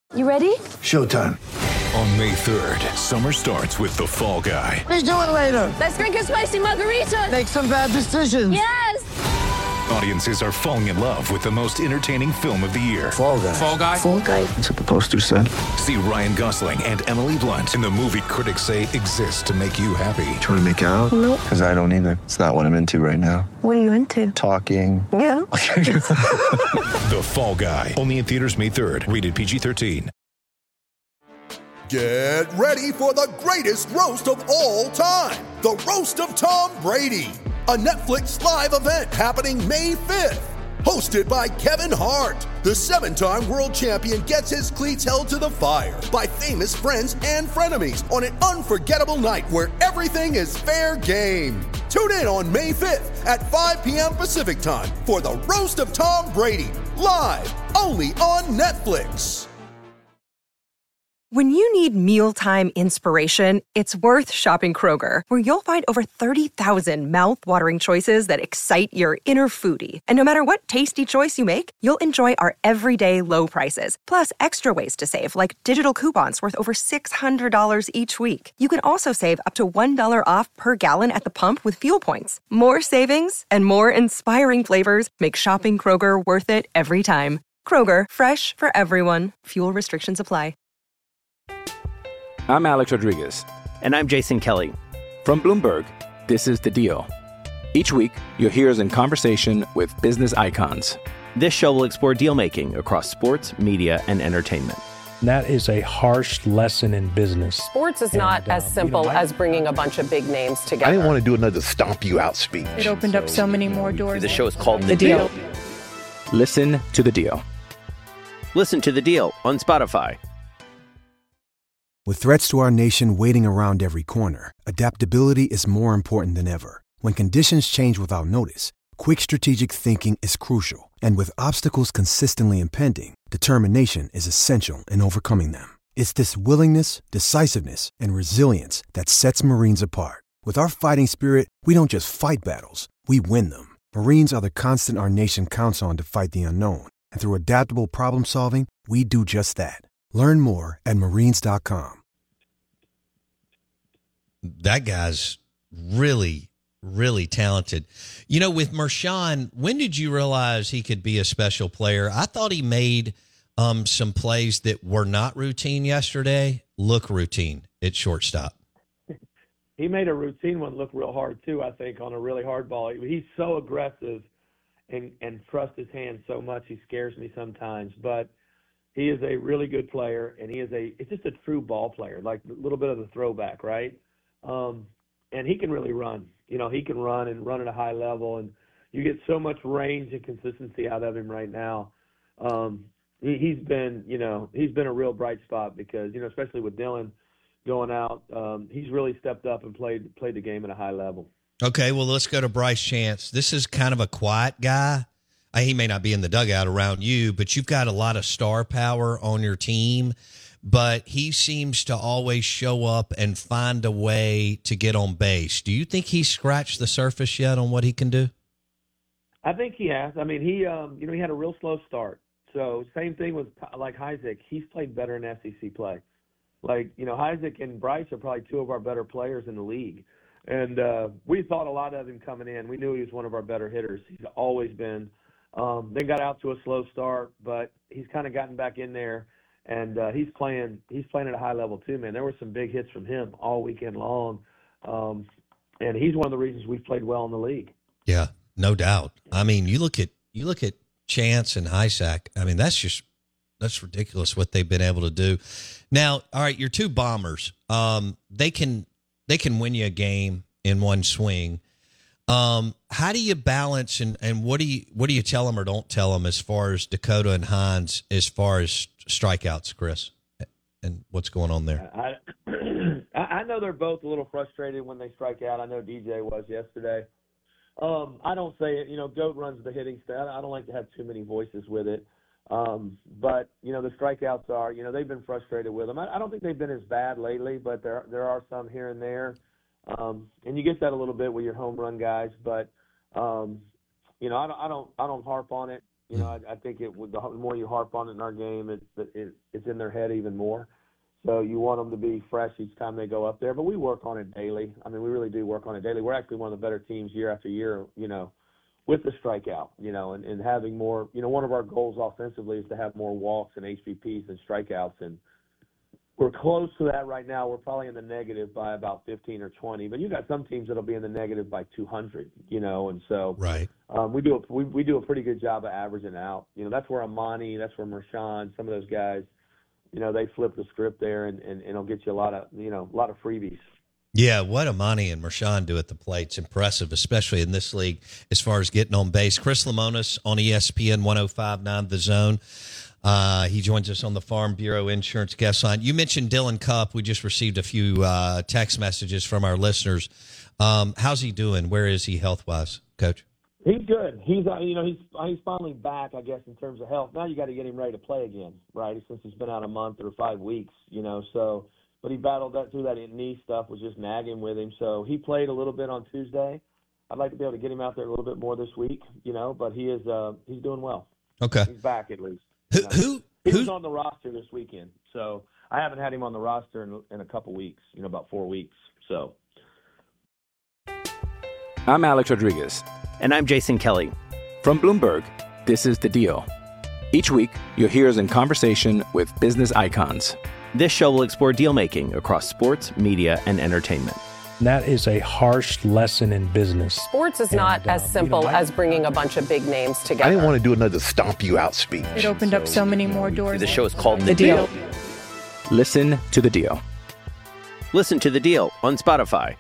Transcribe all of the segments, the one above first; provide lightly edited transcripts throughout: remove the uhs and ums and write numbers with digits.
You ready? Showtime. On May 3rd, summer starts with The Fall Guy. Let's do it later. Let's drink a spicy margarita. Make some bad decisions. Yes! Audiences are falling in love with the most entertaining film of the year. Fall Guy. Fall Guy? Fall Guy. That's what the poster said. See Ryan Gosling and Emily Blunt in the movie critics say exists to make you happy. Trying to make it out? Nope. Because I don't either. It's not what I'm into right now. What are you into? Talking. Yeah. The Fall Guy. Only in theaters May 3rd. Rated PG-13. Get ready for the greatest roast of all time. The Roast of Tom Brady. A Netflix live event happening May 5th. Hosted by Kevin Hart. The 7-time world champion gets his cleats held to the fire by famous friends and frenemies on an unforgettable night where everything is fair game. Tune in on May 5th at 5 p.m. Pacific time for the Roast of Tom Brady. Live only on Netflix. When you need mealtime inspiration, it's worth shopping Kroger, where you'll find over 30,000 mouth-watering choices that excite your inner foodie. And no matter what tasty choice you make, you'll enjoy our everyday low prices, plus extra ways to save, like digital coupons worth over $600 each week. You can also save up to $1 off per gallon at the pump with fuel points. More savings and more inspiring flavors make shopping Kroger worth it every time. Kroger, fresh for everyone. Fuel restrictions apply. I'm Alex Rodriguez. And I'm Jason Kelly. From Bloomberg, this is The Deal. Each week, you'll hear us in conversation with business icons. This show will explore deal-making across sports, media, and entertainment. That is a harsh lesson in business. Sports is not as simple as bringing a bunch of big names together. I didn't want to do another stomp you out speech. It opened up so many more doors. The show is called The Deal. Listen to The Deal. Listen to The Deal on Spotify. With threats to our nation waiting around every corner, adaptability is more important than ever. When conditions change without notice, quick strategic thinking is crucial. And with obstacles consistently impending, determination is essential in overcoming them. It's this willingness, decisiveness, and resilience that sets Marines apart. With our fighting spirit, we don't just fight battles, we win them. Marines are the constant our nation counts on to fight the unknown. And through adaptable problem solving, we do just that. Learn more at marines.com. That guy's really, really talented. You know, with Marshawn, when did you realize he could be a special player? I thought he made some plays that were not routine yesterday look routine at shortstop. He made a routine one look real hard, too, I think, on a really hard ball. He's so aggressive and trusts his hand so much, he scares me sometimes. But he is a really good player, and it's just a true ball player, like a little bit of the throwback, right? And he can really run. You know, he can run and run at a high level, and you get so much range and consistency out of him right now. He's been a real bright spot because, you know, especially with Dylan going out, he's really stepped up and played the game at a high level. Okay, well, let's go to Bryce Chance. This is kind of a quiet guy. He may not be in the dugout around you, but you've got a lot of star power on your team. But he seems to always show up and find a way to get on base. Do you think he's scratched the surface yet on what he can do? I think he has. I mean, he had a real slow start. So same thing with like Isaac. He's played better in SEC play. Like, you know, Isaac and Bryce are probably two of our better players in the league. And we thought a lot of him coming in. We knew he was one of our better hitters. He's always been. Then got out to a slow start, but he's kind of gotten back in there. And he's playing at a high level too, man. There were some big hits from him all weekend long, and he's one of the reasons we've played well in the league. Yeah, no doubt. I mean, you look at Chance and Isaac. I mean, that's ridiculous what they've been able to do. Now, all right, your two bombers. They can win you a game in one swing. How do you balance and what do you tell them or don't tell them as far as Dakota and Hines as far as strikeouts, Chris, and what's going on there? I know they're both a little frustrated when they strike out. I know DJ was yesterday. I don't say it. You know, Goat runs the hitting stat. I don't like to have too many voices with it. But, you know, the strikeouts are, you know, they've been frustrated with them. I don't think they've been as bad lately, but there are some here and there. And you get that a little bit with your home run guys, but you know, I don't harp on it. You know, I think the more you harp on it in our game, it's in their head even more. So you want them to be fresh each time they go up there. But we work on it daily. I mean, we really do work on it daily. We're actually one of the better teams year after year, with the strikeout, and having more. One of our goals offensively is to have more walks and HBPs than strikeouts, and we're close to that right now. We're probably in the negative by about 15 or 20, but you got some teams that'll be in the negative by 200, and so right. We do a pretty good job of averaging out. That's where Amani, that's where Mershawn, some of those guys, they flip the script there and it'll get you a lot of freebies. Yeah, what Amani and Mershawn do at the plate's impressive, especially in this league as far as getting on base. Chris Lemonis on ESPN 105.9 The Zone. He joins us on the Farm Bureau Insurance guest line. You mentioned Dylan Cupp. We just received a few text messages from our listeners. How's he doing? Where is he health-wise, Coach? He's good. He's finally back, I guess, in terms of health. Now you got to get him ready to play again, right? Since he's been out a month or 5 weeks, so. But he battled through that knee stuff, was just nagging with him. So he played a little bit on Tuesday. I'd like to be able to get him out there a little bit more this week, but he's doing well. Okay. He's back at least. He was on the roster this weekend, so I haven't had him on the roster in a couple weeks, about 4 weeks. So I'm Alex Rodriguez. And I'm Jason Kelly. From Bloomberg, this is The Deal. Each week, you'll hear us in conversation with business icons. This show will explore deal-making across sports, media, and entertainment. That is a harsh lesson in business. Sports is not as simple as bringing a bunch of big names together. I didn't want to do another stomp you out speech. It opened up so many more doors. The show is called The Deal. Listen to The Deal. Listen to The Deal on Spotify.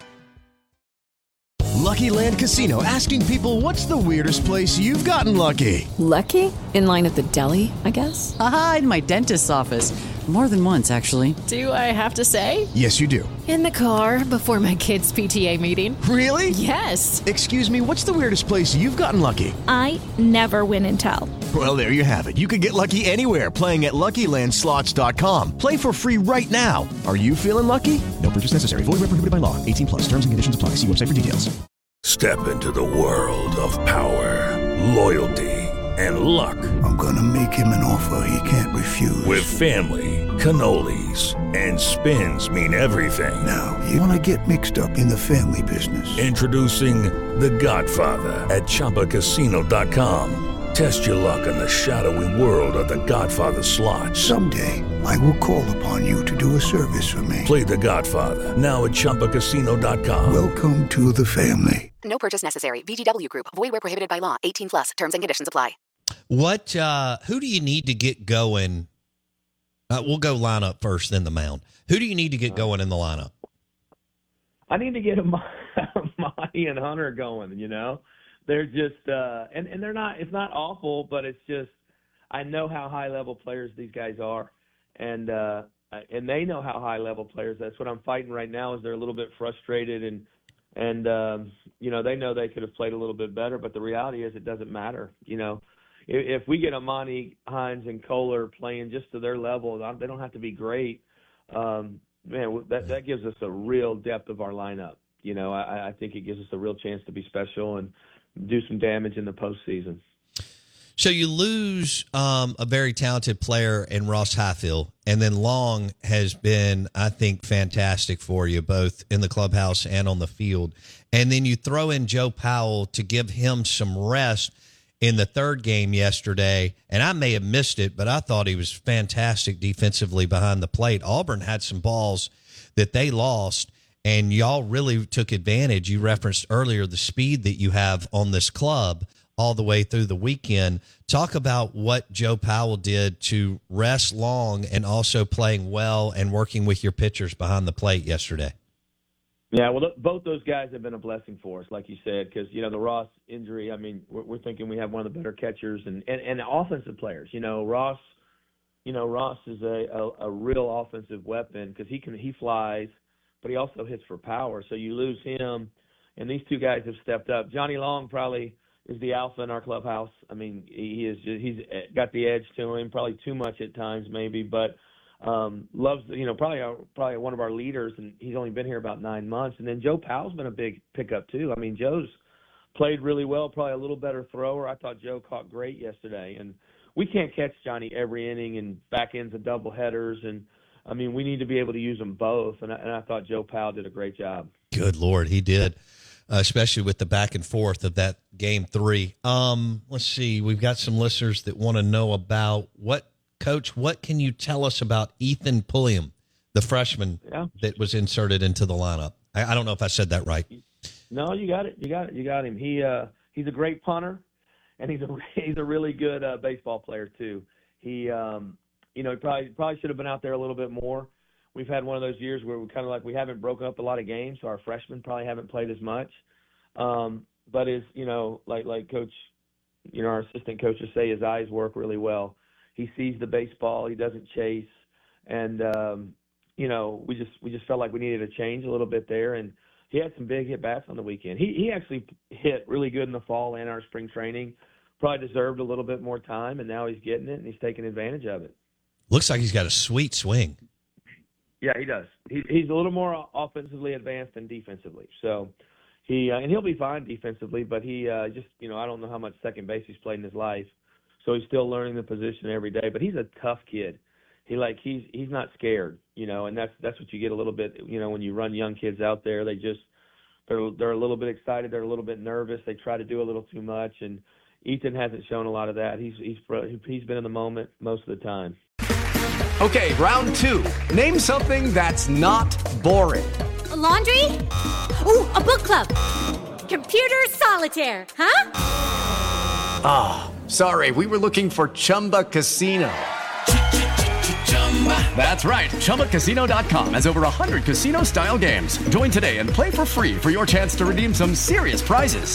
Lucky Land Casino, asking people, what's the weirdest place you've gotten lucky? Lucky? In line at the deli, I guess? Aha, in my dentist's office. More than once, actually. Do I have to say? Yes, you do. In the car before my kids' PTA meeting. Really? Yes. Excuse me, what's the weirdest place you've gotten lucky? I never win and tell. Well, there you have it. You can get lucky anywhere, playing at LuckyLandSlots.com. Play for free right now. Are you feeling lucky? No purchase necessary. Void where prohibited by law. 18+. Terms and conditions apply. See website for details. Step into the world of power, loyalty, and luck. I'm going to make him an offer he can't refuse. With family, cannolis, and spins mean everything. Now, you want to get mixed up in the family business. Introducing The Godfather at ChumbaCasino.com. Test your luck in the shadowy world of The Godfather slot. Someday, I will call upon you to do a service for me. Play The Godfather, now at ChumbaCasino.com. Welcome to the family. No purchase necessary. VGW Group. Void where prohibited by law. 18+. Terms and conditions apply. Who do you need to get going? We'll go lineup first, then the mound. Who do you need to get going in the lineup? I need to get Amani and Hunter going, They're just and they're not. It's not awful, but it's just I know how high level players these guys are, and they know how high level players. That's what I'm fighting right now. Is they're a little bit frustrated and they know they could have played a little bit better, but the reality is it doesn't matter. If we get Amani, Hines, and Kohler playing just to their level, they don't have to be great. That gives us a real depth of our lineup. I think it gives us a real chance to be special and do some damage in the postseason. So you lose a very talented player in Ross Highfield, and then Long has been, I think, fantastic for you, both in the clubhouse and on the field. And then you throw in Joe Powell to give him some rest in the third game yesterday, and I may have missed it, but I thought he was fantastic defensively behind the plate. Auburn had some balls that they lost, and y'all really took advantage. You referenced earlier the speed that you have on this club all the way through the weekend. Talk about what Joe Powell did to rest Long and also playing well and working with your pitchers behind the plate yesterday. Yeah, well, both those guys have been a blessing for us, like you said, because, the Ross injury, I mean, we're thinking we have one of the better catchers and offensive players. Ross is a real offensive weapon because he flies, but he also hits for power. So you lose him, and these two guys have stepped up. Johnny Long probably is the alpha in our clubhouse. I mean, he's got the edge to him, probably too much at times maybe, but loves, probably one of our leaders, and he's only been here about 9 months. And then Joe Powell's been a big pickup too. I mean, Joe's played really well, probably a little better thrower. I thought Joe caught great yesterday, and we can't catch Johnny every inning and back ends of double headers. And, I mean, we need to be able to use them both. And I thought Joe Powell did a great job. Good Lord, he did, especially with the back and forth of that Game 3. Let's see. We've got some listeners that want to know about Coach, what can you tell us about Ethan Pulliam, the freshman that was inserted into the lineup? I don't know if I said that right. No, you got it. You got him. He's a great punter, and he's a really good baseball player too. He probably should have been out there a little bit more. We've had one of those years where we haven't broken up a lot of games, so our freshmen probably haven't played as much. But like Coach, our assistant coaches say, his eyes work really well. He sees the baseball. He doesn't chase, and we just felt like we needed a change a little bit there. And he had some big hit bats on the weekend. He actually hit really good in the fall and our spring training. Probably deserved a little bit more time, and now he's getting it and he's taking advantage of it. Looks like he's got a sweet swing. Yeah, he does. He's a little more offensively advanced than defensively. So and he'll be fine defensively, but he I don't know how much second base he's played in his life. So he's still learning the position every day, but he's a tough kid. He's not scared, and that's what you get a little bit, when you run young kids out there. They're a little bit excited, they're a little bit nervous, they try to do a little too much, and Ethan hasn't shown a lot of that. He's been in the moment most of the time. Okay, round 2. Name something that's not boring. A laundry? Ooh, a book club. Computer solitaire, huh? Ah, sorry, we were looking for Chumba Casino. That's right, ChumbaCasino.com has over 100 casino-style games. Join today and play for free for your chance to redeem some serious prizes.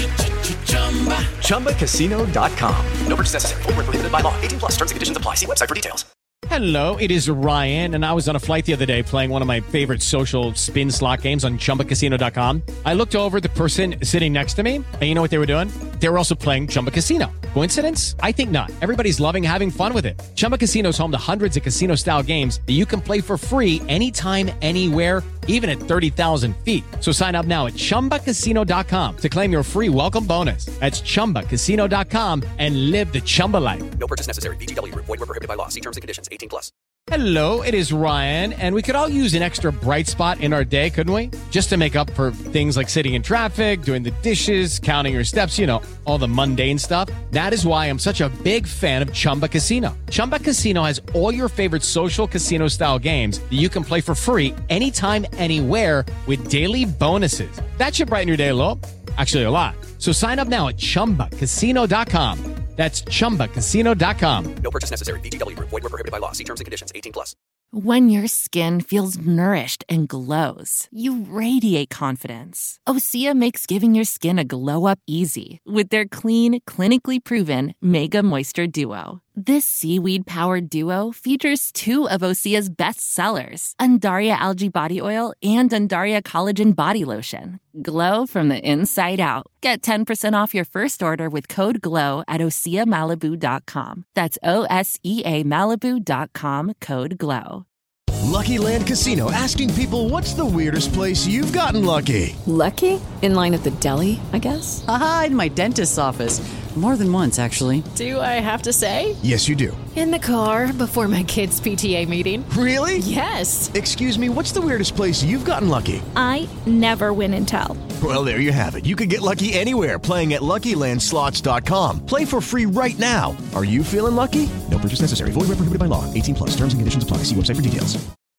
ChumbaCasino.com. No purchase necessary. Void where prohibited by law. 18+. Terms and conditions apply. See website for details. Hello, it is Ryan, and I was on a flight the other day playing one of my favorite social spin slot games on ChumbaCasino.com. I looked over at the person sitting next to me, and you know what they were doing? They were also playing Chumba Casino. Coincidence? I think not. Everybody's loving having fun with it. Chumba Casino is home to hundreds of casino-style games that you can play for free anytime, anywhere, even at 30,000 feet. So sign up now at ChumbaCasino.com to claim your free welcome bonus. That's ChumbaCasino.com and live the Chumba life. No purchase necessary. VGW. Void where prohibited by law. See terms and conditions. 18+. Hello, it is Ryan, and we could all use an extra bright spot in our day, couldn't we? Just to make up for things like sitting in traffic, doing the dishes, counting your steps, all the mundane stuff. That is why I'm such a big fan of Chumba Casino. Chumba Casino has all your favorite social casino-style games that you can play for free anytime, anywhere with daily bonuses. That should brighten your day a little. Actually, a lot. So sign up now at ChumbaCasino.com. That's ChumbaCasino.com. No purchase necessary. VGW. Void where prohibited by law. See terms and conditions. 18+. When your skin feels nourished and glows, you radiate confidence. Osea makes giving your skin a glow-up easy with their clean, clinically proven Mega Moisture Duo. This seaweed-powered duo features 2 of Osea's best sellers, Undaria Algae Body Oil and Undaria Collagen Body Lotion. Glow from the inside out. Get 10% off your first order with code GLOW at OseaMalibu.com. That's OSEA Malibu.com, code GLOW. Lucky Land Casino, asking people, what's the weirdest place you've gotten lucky? Lucky? In line at the deli, I guess? Aha, in my dentist's office. More than once, actually. Do I have to say? Yes, you do. In the car before my kids' PTA meeting. Really? Yes. Excuse me, what's the weirdest place you've gotten lucky? I never win and tell. Well, there you have it. You can get lucky anywhere, playing at LuckyLandSlots.com. Play for free right now. Are you feeling lucky? No purchase necessary. Void where prohibited by law. 18+. Terms and conditions apply. See website for details.